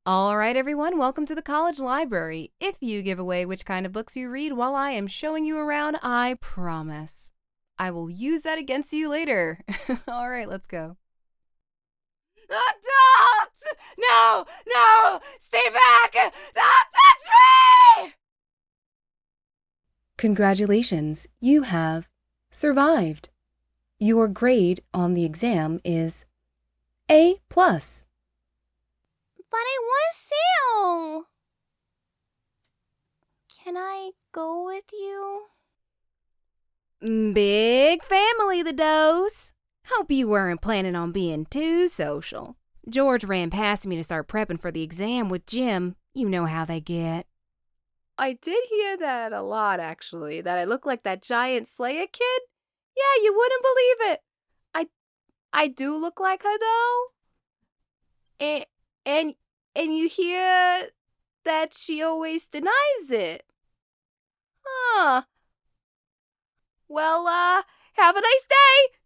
All right, everyone, welcome to the college library. If you give away which kind of books you read while I am showing you around, I promise I will use that against you later. All right, let's go. Adult! No! No! Stay back! Don't touch me! Congratulations, you have survived. Your grade on the exam is A+. But I want to sail. Can I go with you? Big family, the Does. Hope you weren't planning on being too social. George ran past me to start prepping for the exam with Jim. You know how they get. I did hear that a lot, actually, that I look like that giant Slayer kid. Yeah, you wouldn't believe it. I do look like her, though. And you hear that she always denies it. Huh. Well, have a nice day.